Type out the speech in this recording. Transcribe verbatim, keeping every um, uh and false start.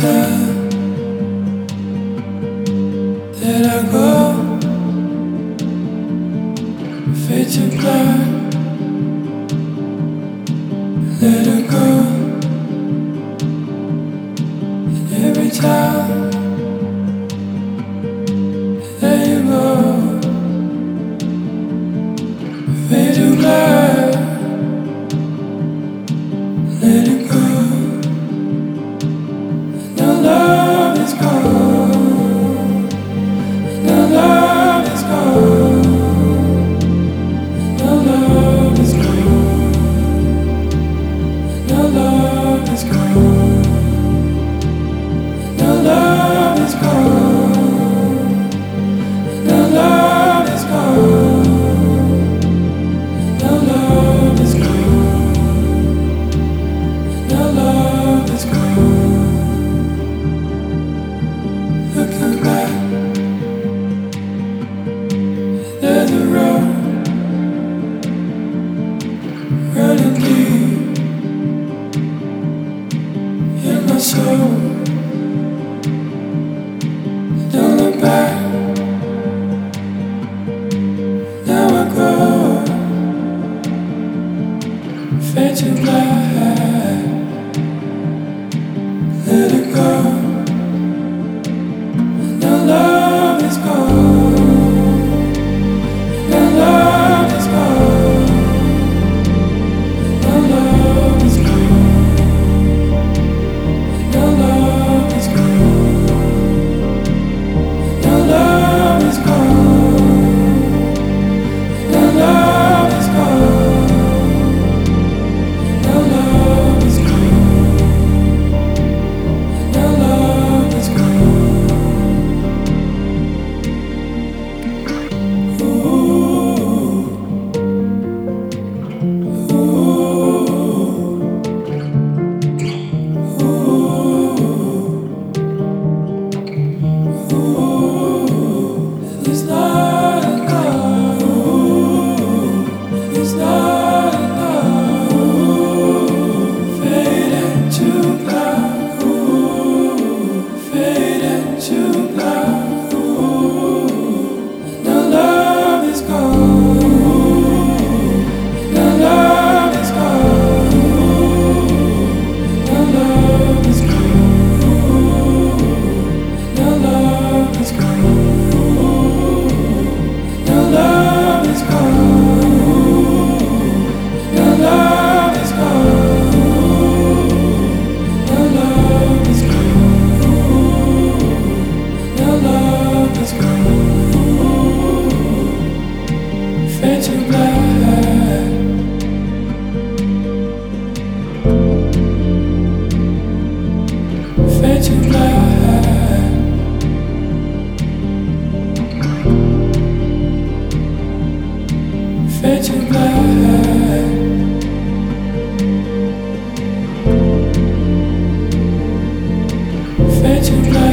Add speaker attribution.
Speaker 1: time that I go, fade to black, let it go. And every time that you go, fade to black, let it go. And our love is gone, and our love is gone, and our love is gone, and our love is gone, and our love is gone, and our love is gone, and our love is gone, and our love is gone. Looking back, there's a road running deep in my soul. Don't look back, now I go, fade to black, let it go. And our love is gone, and our love is gone, and our love is gone, and our love is gone, and our love is gone, and our love is gone, and our love is gone, and our love is gone. It's not enough. It's not enough. Fade into black. Fade into black. And our love is gone. And our love is gone. And our love is gone. And our love is gone. Our love is gone. Our love is gone. Our love is gone. Our love is gone. Fade to black. Fade to black. Fade to black. Fade to black.